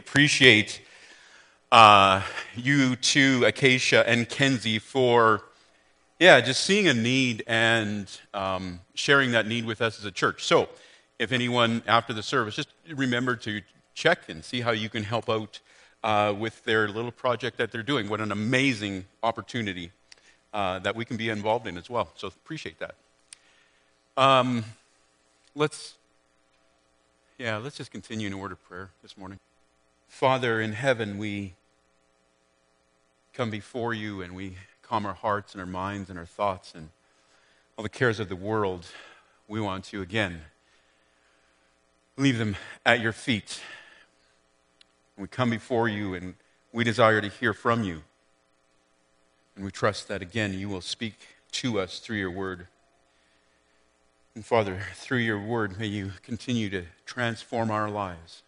appreciate you two, Acacia and Kenzie, for just seeing a need and sharing that need with us as a church. So if anyone after the service, just remember to check and see how you can help out with their little project that they're doing. What an amazing opportunity that we can be involved in as well. So appreciate that. Let's just continue in a word of prayer this morning. Father in heaven, we come before you and we calm our hearts and our minds and our thoughts and all the cares of the world. We want to, again, leave them at your feet. We come before you and we desire to hear from you. And we trust that, again, you will speak to us through your word. And Father, through your word, may you continue to transform our lives,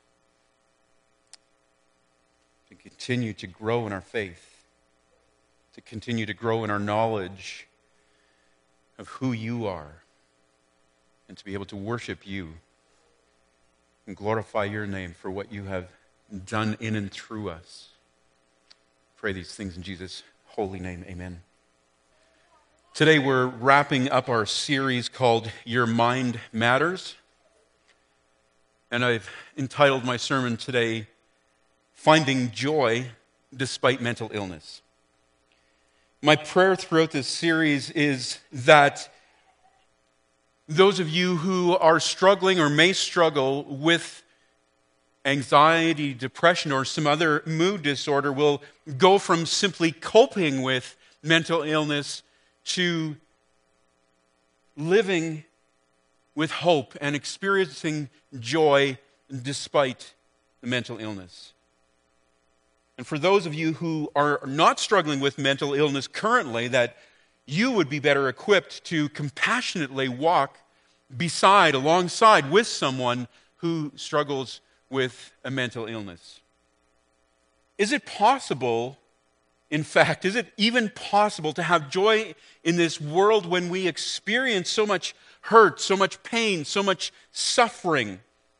to continue to grow in our faith, to continue to grow in our knowledge of who you are, and to be able to worship you and glorify your name for what you have done in and through us. Pray these things in Jesus' holy name. Amen. Today we're wrapping up our series called Your Mind Matters. And I've entitled my sermon today, Finding Joy Despite Mental Illness. My prayer throughout this series is that those of you who are struggling or may struggle with anxiety, depression, or some other mood disorder will go from simply coping with mental illness to living with hope and experiencing joy despite the mental illness. And for those of you who are not struggling with mental illness currently, that you would be better equipped to compassionately walk alongside with someone who struggles with a mental illness. Is it possible, in fact, is it even possible to have joy in this world when we experience so much hurt, so much pain, so much suffering,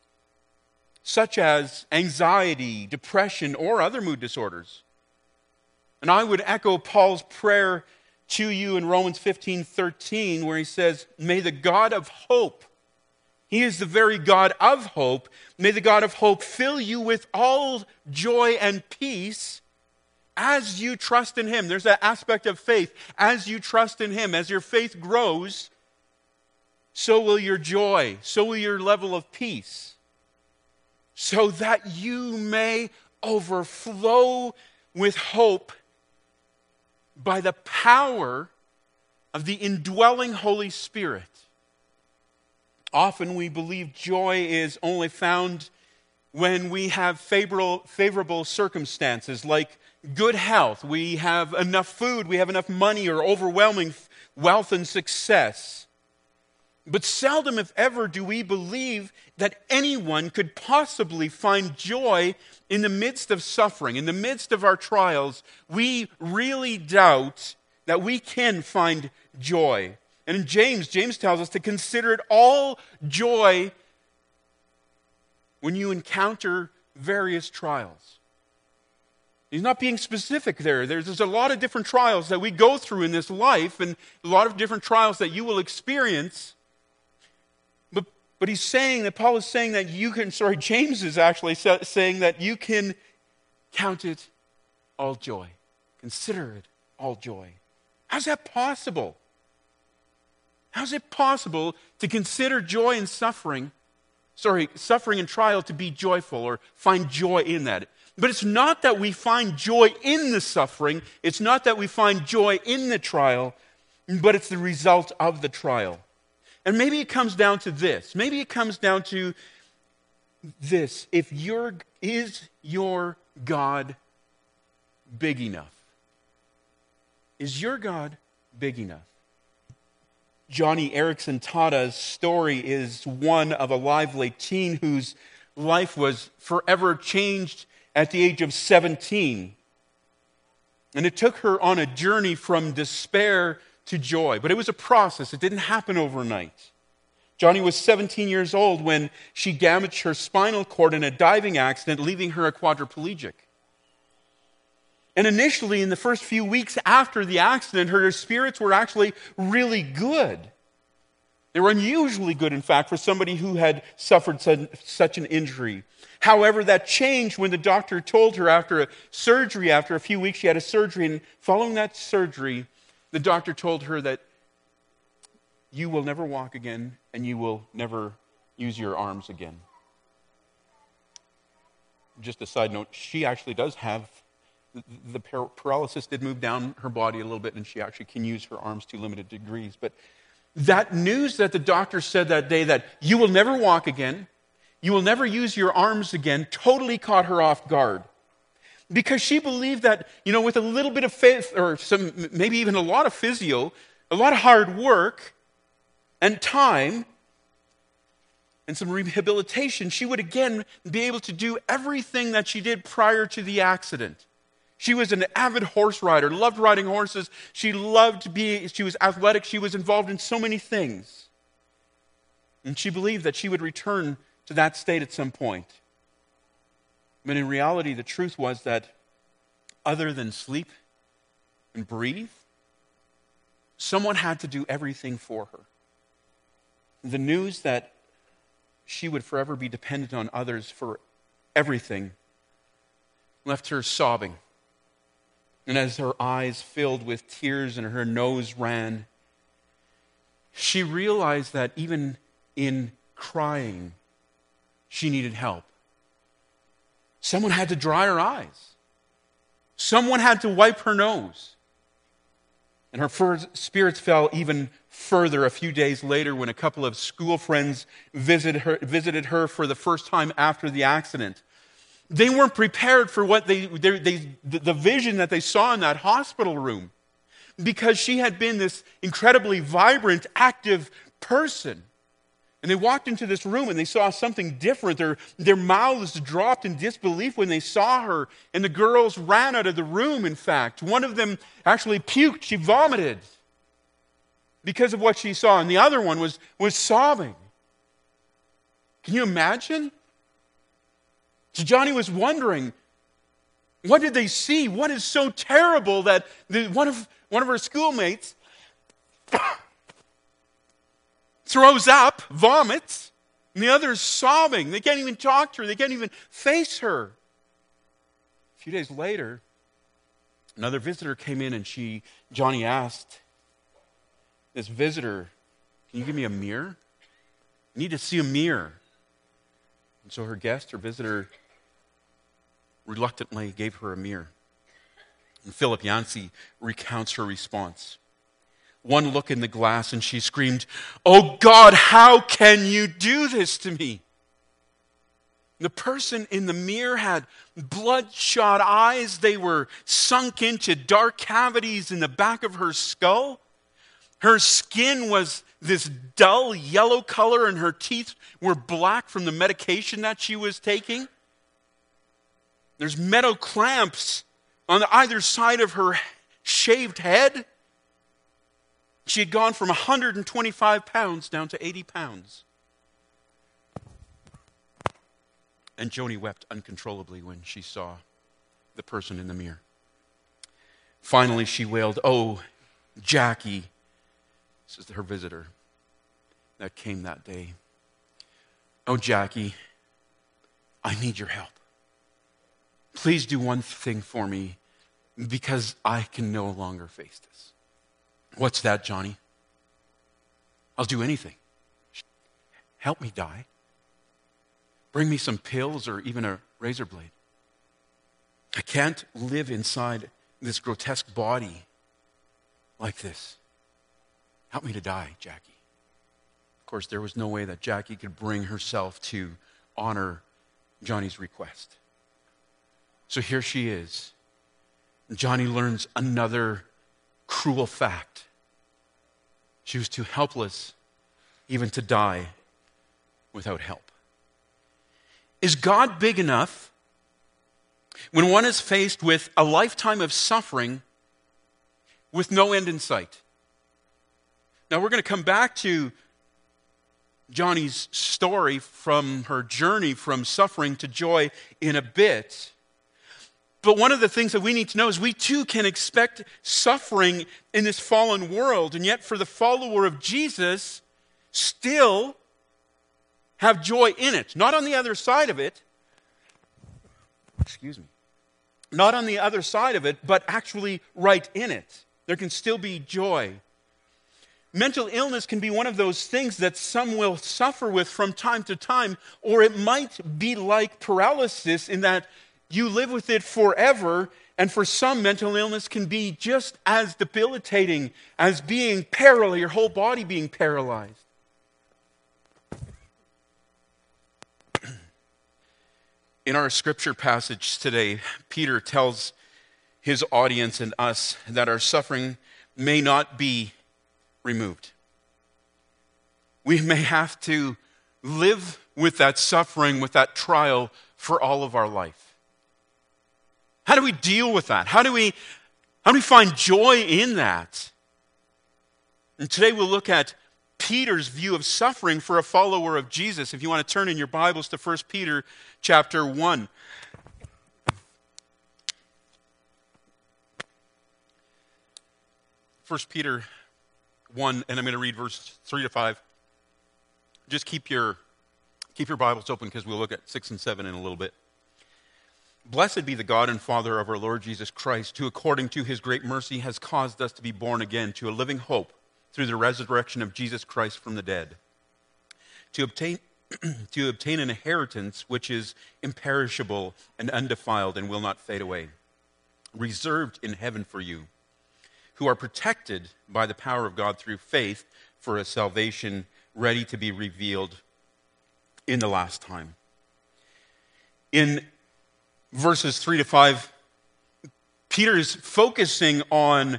such as anxiety, depression, or other mood disorders? And I would echo Paul's prayer to you in Romans 15:13, where he says, may the God of hope, he is the very God of hope, may the God of hope fill you with all joy and peace as you trust in him. There's that aspect of faith. As you trust in him, as your faith grows, so will your joy, so will your level of peace, so that you may overflow with hope by the power of the indwelling Holy Spirit. Often we believe joy is only found when we have favorable circumstances, like good health, we have enough food, we have enough money, or overwhelming wealth and success. But seldom, if ever, do we believe that anyone could possibly find joy in the midst of suffering, in the midst of our trials. We really doubt that we can find joy. And in James tells us to consider it all joy when you encounter various trials. He's not being specific there. There's a lot of different trials that we go through in this life, and a lot of different trials that you will experience. But he's saying that Paul is saying that James is actually saying that you can count it all joy. Consider it all joy. How's that possible? How's it possible to consider joy and suffering and trial to be joyful or find joy in that? But it's not that we find joy in the suffering, it's not that we find joy in the trial, but it's the result of the trial. And maybe it comes down to this. Maybe it comes down to this. Is your God big enough? Is your God big enough? Johnny Erickson Tada's story is one of a lively teen whose life was forever changed at the age of 17. And it took her on a journey from despair to joy. But it was a process. It didn't happen overnight. Johnny was 17 years old when she damaged her spinal cord in a diving accident, leaving her a quadriplegic. And initially, in the first few weeks after the accident, her spirits were actually really good. They were unusually good, in fact, for somebody who had suffered such an injury. However, that changed when the doctor told her after a few weeks she had a surgery, and following that surgery, the doctor told her that you will never walk again and you will never use your arms again. Just a side note, she actually does have, the paralysis did move down her body a little bit, and she actually can use her arms to limited degrees. But that news that the doctor said that day, that you will never walk again, you will never use your arms again, totally caught her off guard. Because she believed that, with a little bit of faith, or maybe even a lot of physio, a lot of hard work and time, and some rehabilitation, she would again be able to do everything that she did prior to the accident. She was an avid horse rider, loved riding horses. She was athletic. She was involved in so many things. And she believed that she would return to that state at some point. But in reality, the truth was that other than sleep and breathe, someone had to do everything for her. The news that she would forever be dependent on others for everything left her sobbing. And as her eyes filled with tears and her nose ran, she realized that even in crying, she needed help. Someone had to dry her eyes. Someone had to wipe her nose. And her spirits fell even further a few days later when a couple of school friends visited her for the first time after the accident. They weren't prepared for what the vision that they saw in that hospital room, because she had been this incredibly vibrant, active person. And they walked into this room and they saw something different. Their mouths dropped in disbelief when they saw her. And the girls ran out of the room, in fact. One of them actually puked. She vomited because of what she saw. And the other one was sobbing. Can you imagine? So Johnny was wondering, what did they see? What is so terrible that one of her schoolmates throws up, vomits, and the other's sobbing. They can't even talk to her. They can't even face her. A few days later, another visitor came in, and Johnny asked this visitor, "Can you give me a mirror? I need to see a mirror." And so her visitor, reluctantly gave her a mirror. And Philip Yancey recounts her response. One look in the glass and she screamed, "Oh God, how can you do this to me?" The person in the mirror had bloodshot eyes. They were sunk into dark cavities in the back of her skull. Her skin was this dull yellow color and her teeth were black from the medication that she was taking. There's metal clamps on either side of her shaved head. She had gone from 125 pounds down to 80 pounds. And Joni wept uncontrollably when she saw the person in the mirror. Finally, she wailed, "Oh, Jackie," this is her visitor that came that day. "Oh, Jackie, I need your help. Please do one thing for me, because I can no longer face this." "What's that, Johnny?" "I'll do anything. Help me die. Bring me some pills or even a razor blade. I can't live inside this grotesque body like this. Help me to die, Jackie." Of course, there was no way that Jackie could bring herself to honor Johnny's request. So here she is. Johnny learns another cruel fact. She was too helpless even to die without help. Is God big enough when one is faced with a lifetime of suffering with no end in sight? Now we're going to come back to Johnny's story from her journey from suffering to joy in a bit. But one of the things that we need to know is we too can expect suffering in this fallen world, and yet for the follower of Jesus, still have joy in it. Not on the other side of it. Excuse me. Not on the other side of it, but actually right in it. There can still be joy. Mental illness can be one of those things that some will suffer with from time to time, or it might be like paralysis in that you live with it forever, and for some, mental illness can be just as debilitating as being paralyzed, your whole body being paralyzed. In our scripture passage today, Peter tells his audience and us that our suffering may not be removed. We may have to live with that suffering, with that trial for all of our life. How do we deal with that? How do we find joy in that? And today we'll look at Peter's view of suffering for a follower of Jesus. If you want to turn in your Bibles to 1 Peter chapter 1. 1 Peter 1, and I'm going to read verse 3 to 5. Just keep your Bibles open because we'll look at 6 and 7 in a little bit. Blessed be the God and Father of our Lord Jesus Christ, who according to his great mercy has caused us to be born again to a living hope through the resurrection of Jesus Christ from the dead, to obtain an inheritance which is imperishable and undefiled and will not fade away, reserved in heaven for you, who are protected by the power of God through faith for a salvation ready to be revealed in the last time. In verses 3 to 5, Peter is focusing on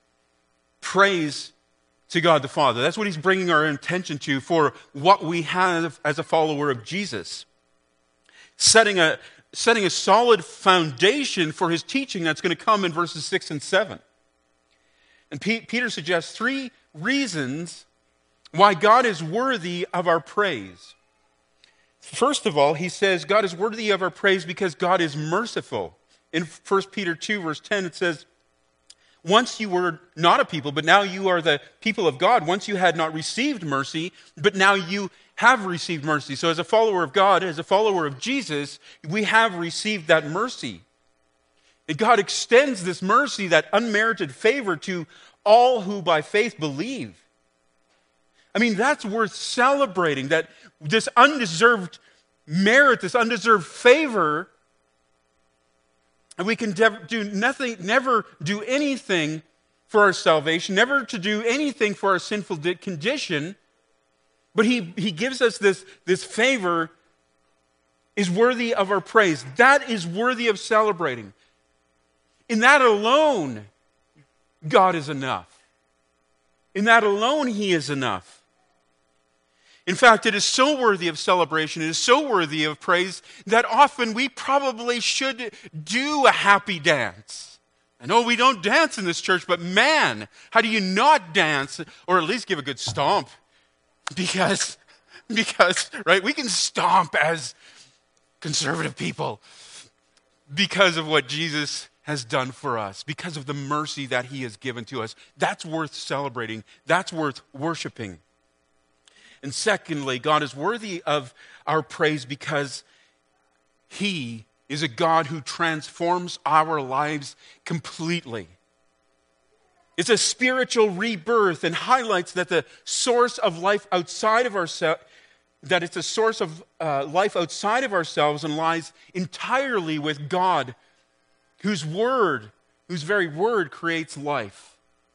praise to God the Father. That's what he's bringing our attention to for what we have as a follower of Jesus. Setting a solid foundation for his teaching that's going to come in verses 6 and 7. And Peter suggests 3 reasons why God is worthy of our praise. First of all, he says God is worthy of our praise because God is merciful. In 1 Peter 2, verse 10, it says, once you were not a people, but now you are the people of God. Once you had not received mercy, but now you have received mercy. So as a follower of God, as a follower of Jesus, we have received that mercy. And God extends this mercy, that unmerited favor, to all who by faith believe. I mean, that's worth celebrating, that this undeserved merit, this undeserved favor, and we can never do anything for our salvation, never to do anything for our sinful condition, but he gives us this favor is worthy of our praise. That is worthy of celebrating. In that alone, God is enough. In that alone, he is enough. In fact, it is so worthy of celebration, it is so worthy of praise, that often we probably should do a happy dance. I know we don't dance in this church, but man, how do you not dance, or at least give a good stomp? Because right, we can stomp as conservative people because of what Jesus has done for us, because of the mercy that he has given to us. That's worth celebrating. That's worth worshiping. And secondly, God is worthy of our praise because he is a God who transforms our lives completely. It's a spiritual rebirth and highlights that the source of life outside of ourselves, that it's a source of life outside of ourselves and lies entirely with God, whose very word creates life.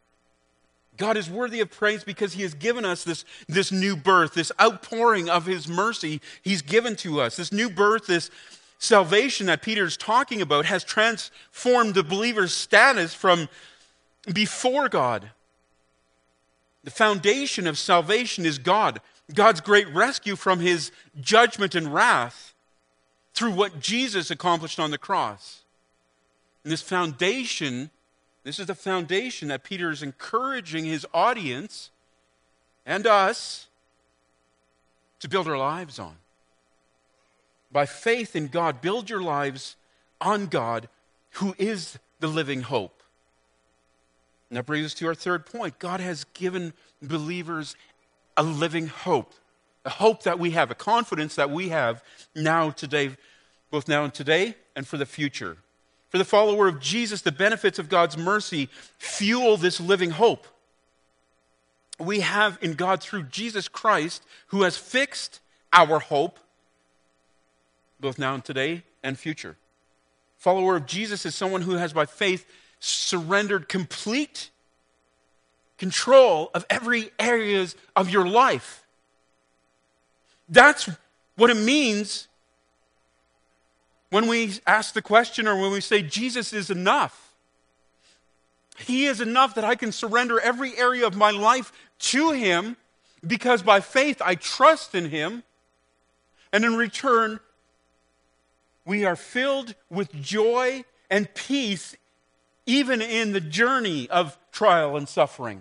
God is worthy of praise because he has given us this new birth, this outpouring of his mercy he's given to us. This new birth, this salvation that Peter's talking about has transformed the believer's status from before God. The foundation of salvation is God, God's great rescue from his judgment and wrath through what Jesus accomplished on the cross. And this is the foundation that Peter is encouraging his audience and us to build our lives on. By faith in God, build your lives on God, who is the living hope. And that brings us to our third point. God has given believers a living hope. A hope that we have, a confidence that we have now, today, both now and today, and for the future. For the follower of Jesus, the benefits of God's mercy fuel this living hope. We have in God through Jesus Christ, who has fixed our hope, both now and today and future. Follower of Jesus is someone who has by faith surrendered complete control of every areas of your life. That's what it means when we ask the question, or when we say Jesus is enough. He is enough that I can surrender every area of my life to Him, because by faith I trust in Him, and in return we are filled with joy and peace even in the journey of trial and suffering.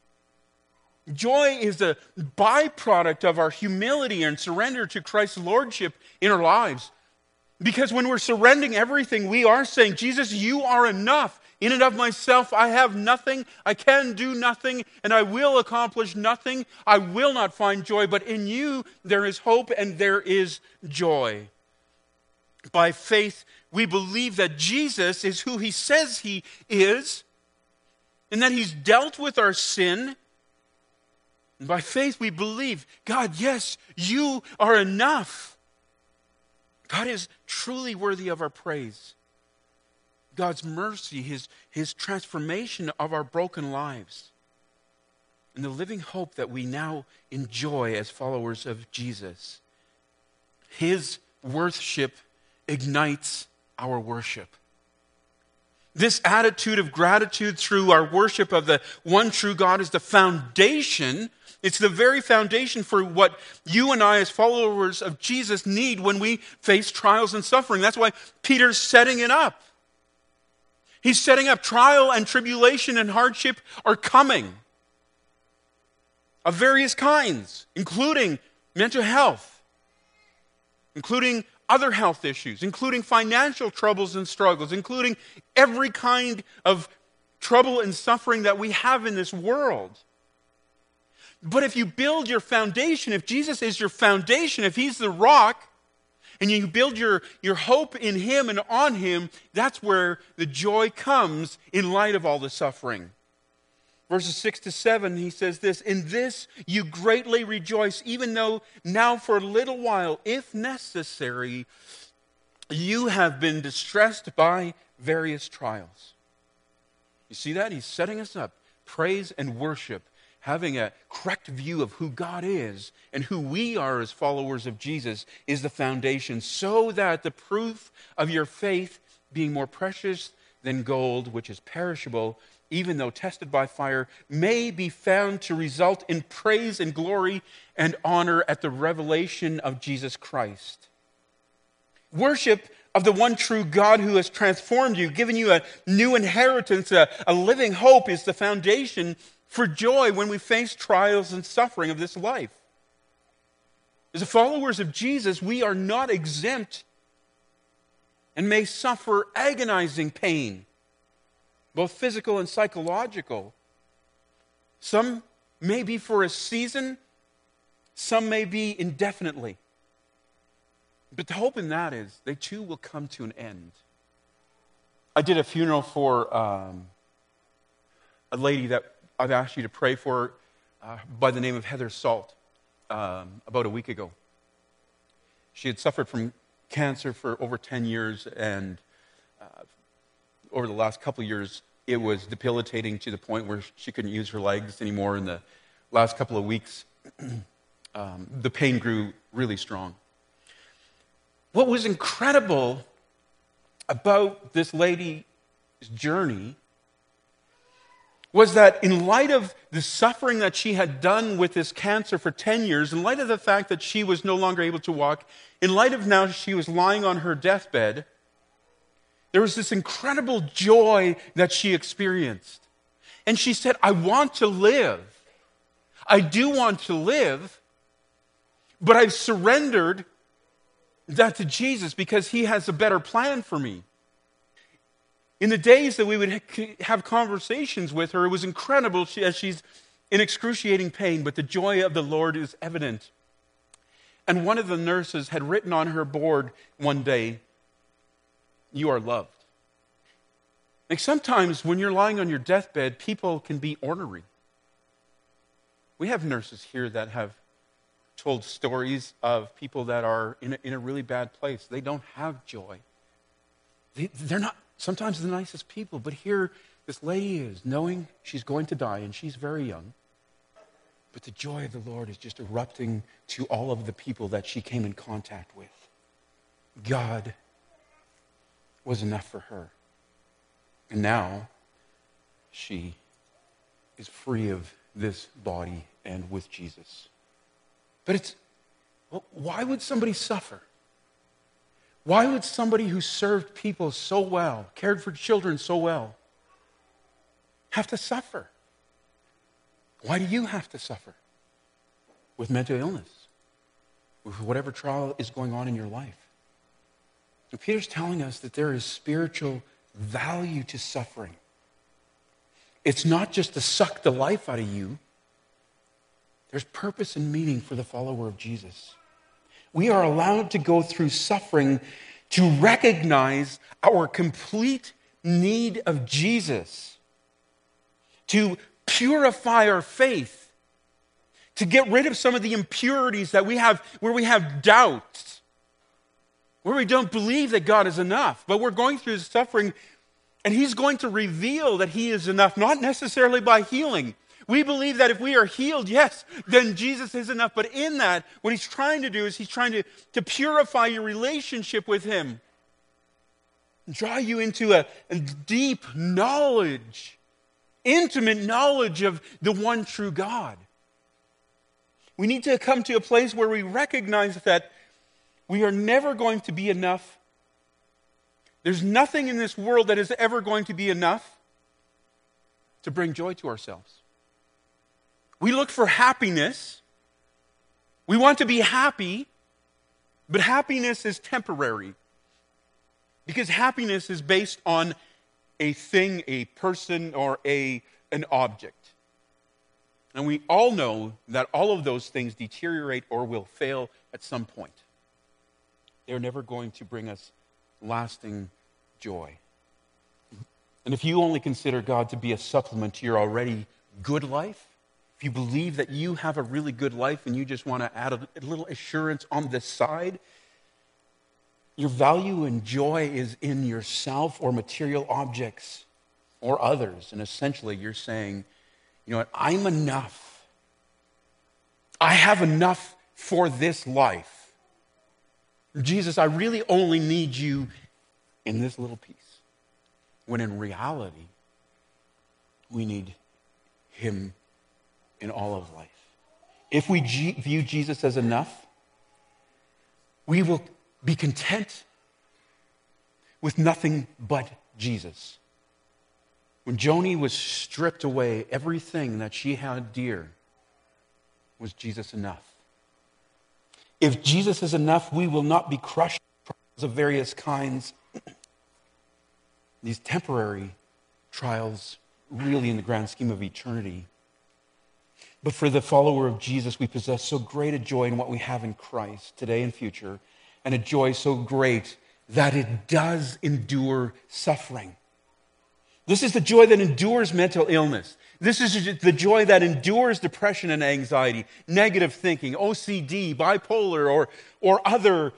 Joy is a byproduct of our humility and surrender to Christ's lordship in our lives. Because when we're surrendering everything, we are saying, Jesus, you are enough. In and of myself, I have nothing, I can do nothing, and I will accomplish nothing. I will not find joy, but in you there is hope and there is joy. By faith, we believe that Jesus is who He says He is, and that He's dealt with our sin. And by faith, we believe, God, yes, you are enough. God is truly worthy of our praise. God's mercy, His transformation of our broken lives, and the living hope that we now enjoy as followers of Jesus. His worship ignites our worship. This attitude of gratitude through our worship of the one true God is the foundation. It's the very foundation for what you and I as followers of Jesus need when we face trials and suffering. That's why Peter's setting it up. He's setting up trial and tribulation and hardship are coming of various kinds, including mental health, including other health issues, including financial troubles and struggles, including every kind of trouble and suffering that we have in this world. But if you build your foundation, if Jesus is your foundation, if He's the rock, and you build your hope in Him and on Him, that's where the joy comes in light of all the suffering. Verses 6 to 7, he says this, "In this you greatly rejoice, even though now for a little while, if necessary, you have been distressed by various trials." You see that? He's setting us up. Praise and worship, having a correct view of who God is and who we are as followers of Jesus, is the foundation, so that the proof of your faith, being more precious than gold, which is perishable, even though tested by fire, may be found to result in praise and glory and honor at the revelation of Jesus Christ. Worship of the one true God who has transformed you, given you a new inheritance, a living hope, is the foundation for joy when we face trials and suffering of this life. As followers of Jesus, we are not exempt and may suffer agonizing pain, both physical and psychological. Some may be for a season, some may be indefinitely. But the hope in that is they too will come to an end. I did a funeral for a lady that I've asked you to pray for by the name of Heather Salt about a week ago. She had suffered from cancer for over 10 years, and over the last couple of years, it was debilitating to the point where she couldn't use her legs anymore. In the last couple of weeks, the pain grew really strong. What was incredible about this lady's journey was that in light of the suffering that she had done with this cancer for 10 years, in light of the fact that she was no longer able to walk, in light of now she was lying on her deathbed, there was this incredible joy that she experienced. And she said, I want to live. I do want to live, But I've surrendered that to Jesus because he has a better plan for me. In the days that we would have conversations with her, it was incredible as she's in excruciating pain, but the joy of the Lord is evident. And one of the nurses had written on her board one day, "You are loved." Like sometimes when you're lying on your deathbed, people can be ornery. We have nurses here that have told stories of people that are in a really bad place. They don't have joy. They're not sometimes the nicest people, but here this lady is knowing she's going to die, and she's very young. But the joy of the Lord is just erupting to all of the people that she came in contact with. God was enough for her. And now she is free of this body and with Jesus. But why would somebody suffer? Why would somebody who served people so well, cared for children so well, have to suffer? Why do you have to suffer with mental illness, with whatever trial is going on in your life? And Peter's telling us that there is spiritual value to suffering. It's not just to suck the life out of you. There's purpose and meaning for the follower of Jesus. We are allowed to go through suffering to recognize our complete need of Jesus, to purify our faith, to get rid of some of the impurities that we have, where we have doubts, where we don't believe that God is enough. But we're going through suffering, and he's going to reveal that he is enough, not necessarily by healing. We believe that if we are healed, yes, then Jesus is enough. But in that, what he's trying to do is he's trying to purify your relationship with him, draw you into a deep knowledge, intimate knowledge of the one true God. We need to come to a place where we recognize that we are never going to be enough. There's nothing in this world that is ever going to be enough to bring joy to ourselves. We look for happiness. We want to be happy, but happiness is temporary. Because happiness is based on a thing, a person, or an object. And we all know that all of those things deteriorate or will fail at some point. They're never going to bring us lasting joy. And if you only consider God to be a supplement to your already good life, if you believe that you have a really good life and you just want to add a little assurance on the side, your value and joy is in yourself or material objects or others. And essentially you're saying, you know what, I'm enough. I have enough for this life. Jesus, I really only need you in this little piece. When in reality, we need him in all of life. If we view Jesus as enough, we will be content with nothing but Jesus. When Joni was stripped away, everything that she had dear, was Jesus enough? If Jesus is enough, we will not be crushed by trials of various kinds. These temporary trials, really in the grand scheme of eternity. But for the follower of Jesus, we possess so great a joy in what we have in Christ, today and future, and a joy so great that it does endure suffering. This is the joy that endures mental illness. This is the joy that endures depression and anxiety, negative thinking, OCD, bipolar, or other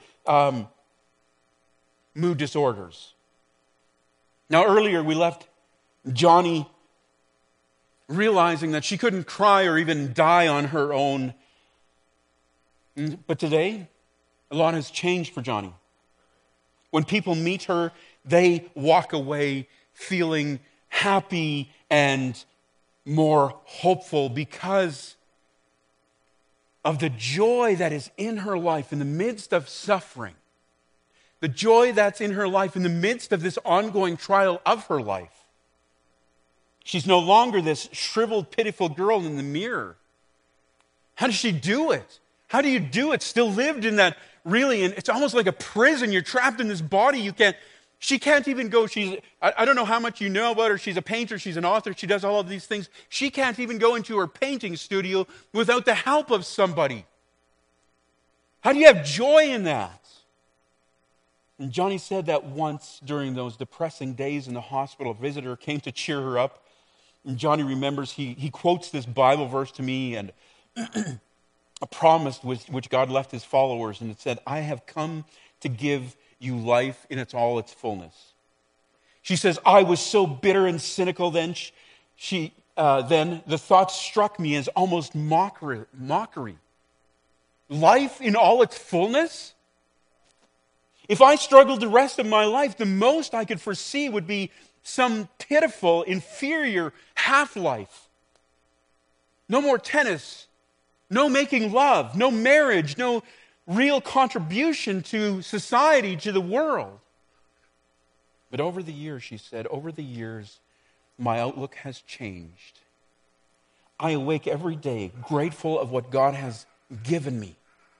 mood disorders. Now, earlier we left Johnny realizing that she couldn't cry or even die on her own. But today, a lot has changed for Johnny. When people meet her, they walk away feeling happy and more hopeful because of the joy that is in her life in the midst of suffering. The joy that's in her life in the midst of this ongoing trial of her life. She's no longer this shriveled, pitiful girl in the mirror. How does she do it? How do you do it? Still lived in that, really, and it's almost like a prison. You're trapped in this body. She can't even go. I don't know how much you know about her. She's a painter. She's an author. She does all of these things. She can't even go into her painting studio without the help of somebody. How do you have joy in that? And Johnny said that once during those depressing days in the hospital, a visitor came to cheer her up. And Johnny remembers, he quotes this Bible verse to me, and a promise which God left his followers. And it said, I have come to give you life in all its fullness. She says, I was so bitter and cynical then. Then the thought struck me as almost mockery. Life in all its fullness? If I struggled the rest of my life, the most I could foresee would be some pitiful, inferior half-life. No more tennis, no making love, no marriage, no real contribution to society, to the world. But over the years, she said, over the years, my outlook has changed. I awake every day grateful of what God has given me.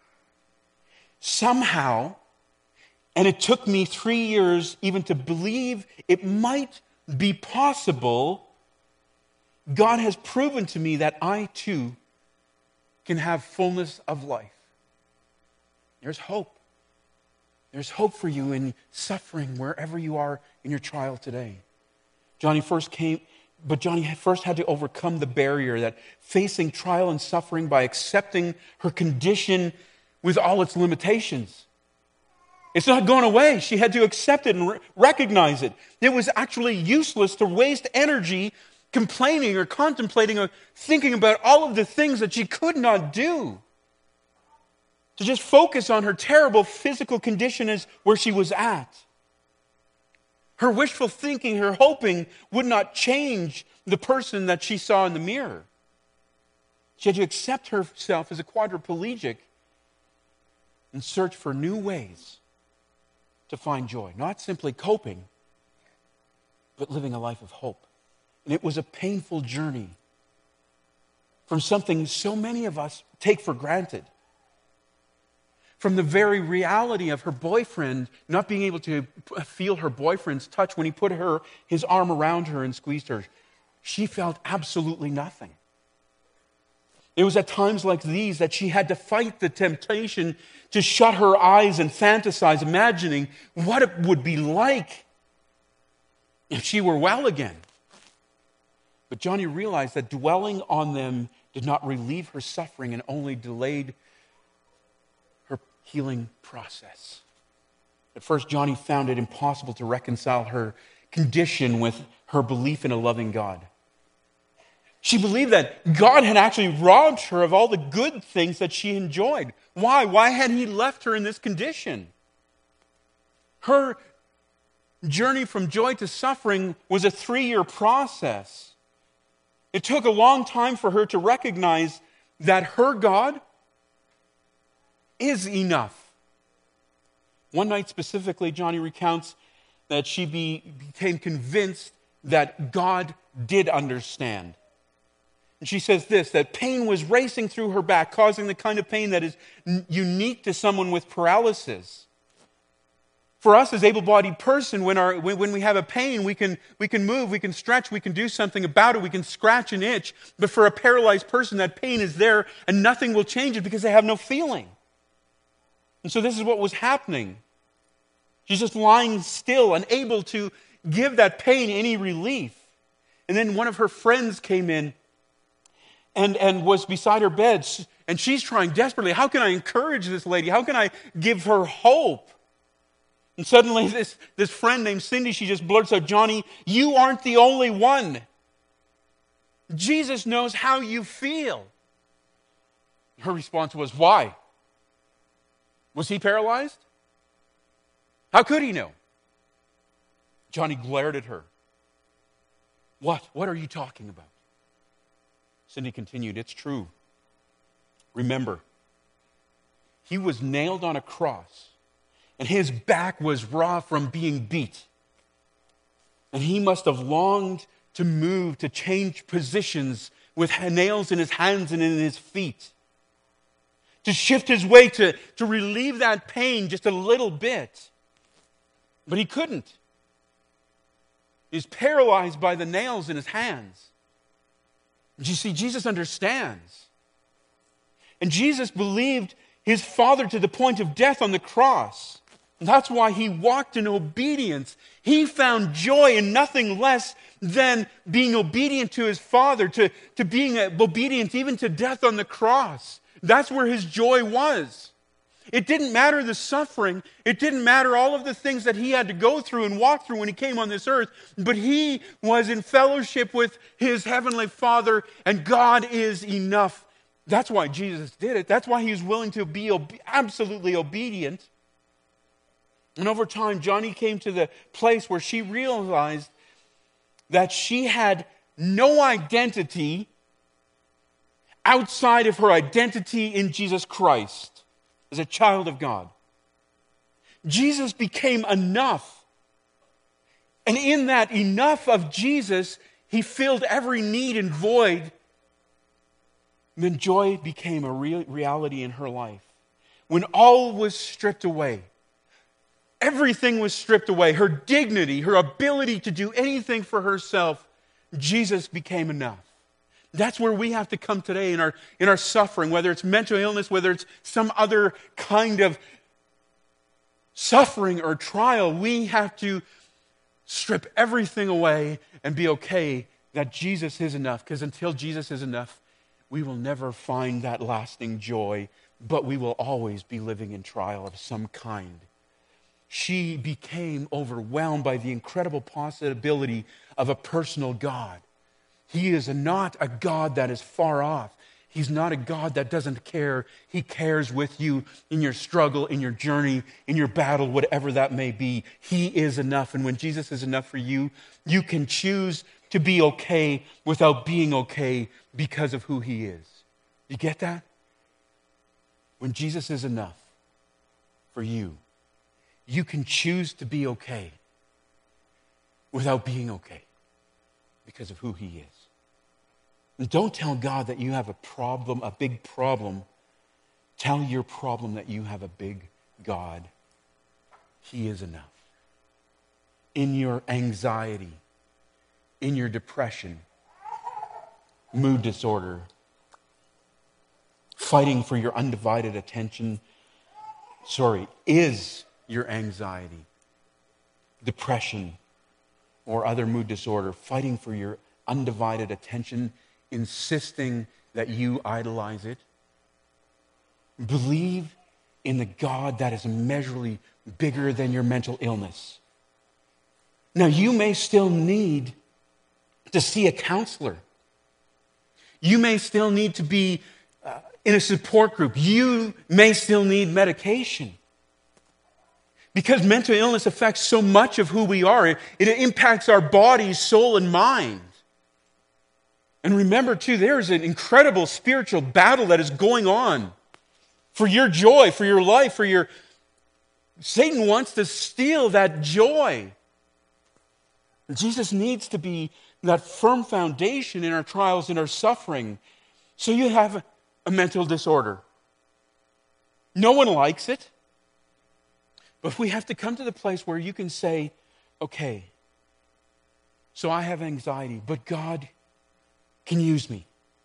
Somehow, and it took me 3 years even to believe it might be possible, God has proven to me that I too can have fullness of life. There's hope. There's hope for you in suffering wherever you are in your trial today. Johnny first had to overcome the barrier that facing trial and suffering by accepting her condition with all its limitations. It's not going away. She had to accept it and recognize it. It was actually useless to waste energy complaining or contemplating or thinking about all of the things that she could not do. To just focus on her terrible physical condition as where she was at. Her wishful thinking, her hoping would not change the person that she saw in the mirror. She had to accept herself as a quadriplegic and search for new ways to find joy. Not simply coping, but living a life of hope. And it was a painful journey from something so many of us take for granted. From the very reality of her boyfriend not being able to feel her boyfriend's touch when he put his arm around her and squeezed her. She felt absolutely nothing. It was at times like these that she had to fight the temptation to shut her eyes and fantasize, imagining what it would be like if she were well again. But Johnny realized that dwelling on them did not relieve her suffering and only delayed her healing process. At first, Johnny found it impossible to reconcile her condition with her belief in a loving God. She believed that God had actually robbed her of all the good things that she enjoyed. Why? Why had he left her in this condition? Her journey from joy to suffering was a 3-year process. It took a long time for her to recognize that her God is enough. One night specifically, Johnny recounts that she became convinced that God did understand. And she says this, that pain was racing through her back, causing the kind of pain that is unique to someone with paralysis. For us as able-bodied person, when we have a pain, we can move, we can stretch, we can do something about it, we can scratch an itch. But for a paralyzed person, that pain is there and nothing will change it because they have no feeling. And so this is what was happening. She's just lying still, unable to give that pain any relief. And then one of her friends came in and was beside her bed, and she's trying desperately, how can I encourage this lady? How can I give her hope? And suddenly this friend named Cindy, she just blurts out, Johnny, you aren't the only one. Jesus knows how you feel. Her response was, why? Was he paralyzed? How could he know? Johnny glared at her. What? What are you talking about? Cindy continued, it's true. Remember, he was nailed on a cross, and his back was raw from being beat. And he must have longed to move, to change positions with nails in his hands and in his feet. to shift his way, to relieve that pain just a little bit. But he couldn't. He's paralyzed by the nails in his hands. You see, Jesus understands. And Jesus believed his Father to the point of death on the cross. And that's why he walked in obedience. He found joy in nothing less than being obedient to his Father, to being obedient even to death on the cross. That's where his joy was. It didn't matter the suffering. It didn't matter all of the things that he had to go through and walk through when he came on this earth. But he was in fellowship with his heavenly Father, and God is enough. That's why Jesus did it. That's why he was willing to be absolutely obedient. And over time, Johnny came to the place where she realized that she had no identity outside of her identity in Jesus Christ as a child of God. Jesus became enough. And in that enough of Jesus, he filled every need and void. And then joy became a real reality in her life. When all was stripped away, everything was stripped away, her dignity, her ability to do anything for herself, Jesus became enough. That's where we have to come today in our suffering, whether it's mental illness, whether it's some other kind of suffering or trial. We have to strip everything away and be okay that Jesus is enough. Because until Jesus is enough, we will never find that lasting joy, but we will always be living in trial of some kind. She became overwhelmed by the incredible possibility of a personal God. He is not a God that is far off. He's not a God that doesn't care. He cares with you in your struggle, in your journey, in your battle, whatever that may be. He is enough. And when Jesus is enough for you, you can choose to be okay without being okay because of who he is. You get that? When Jesus is enough for you, you can choose to be okay without being okay because of who he is. And don't tell God that you have a problem, a big problem. Tell your problem that you have a big God. He is enough. In your anxiety, in your depression, mood disorder, fighting for your undivided attention, is your anxiety, depression, or other mood disorder, fighting for your undivided attention, insisting that you idolize it. Believe in the God that is immeasurably bigger than your mental illness. Now, you may still need to see a counselor. You may still need to be in a support group. You may still need medication. Because mental illness affects so much of who we are. It impacts our body, soul, and mind. And remember, too, there is an incredible spiritual battle that is going on for your joy, for your life, for your... Satan wants to steal that joy. Jesus needs to be that firm foundation in our trials and our suffering. So you have a mental disorder. No one likes it. But we have to come to the place where you can say, okay, so I have anxiety, but God can use me.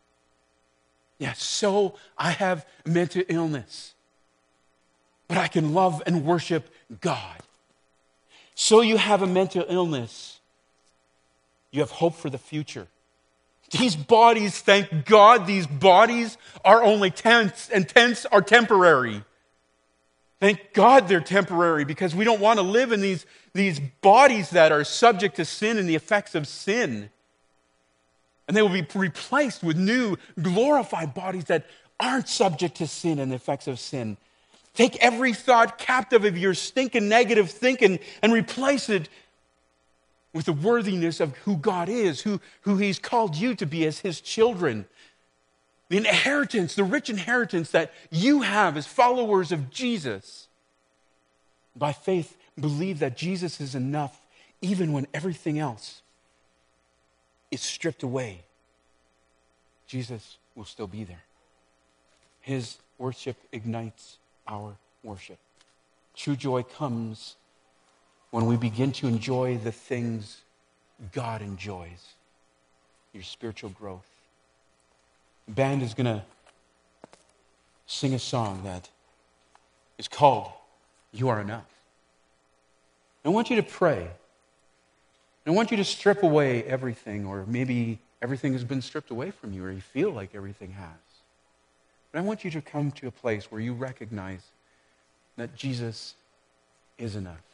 Yes, so I have mental illness, but I can love and worship God. So you have a mental illness. You have hope for the future. These bodies, thank God, these bodies are only tents, and tents are temporary. Thank God they're temporary, because we don't want to live in these bodies that are subject to sin and the effects of sin. And they will be replaced with new, glorified bodies that aren't subject to sin and the effects of sin. Take every thought captive of your stinking negative thinking and replace it with the worthiness of who God is, who he's called you to be as his children. The inheritance, the rich inheritance that you have as followers of Jesus. By faith, believe that Jesus is enough even when everything else is stripped away. Jesus will still be there. His worship ignites our worship. True joy comes when we begin to enjoy the things God enjoys. Your spiritual growth. The band is going to sing a song that is called You Are Enough. I want you to pray. I want you to strip away everything, or maybe everything has been stripped away from you, or you feel like everything has. But I want you to come to a place where you recognize that Jesus is enough.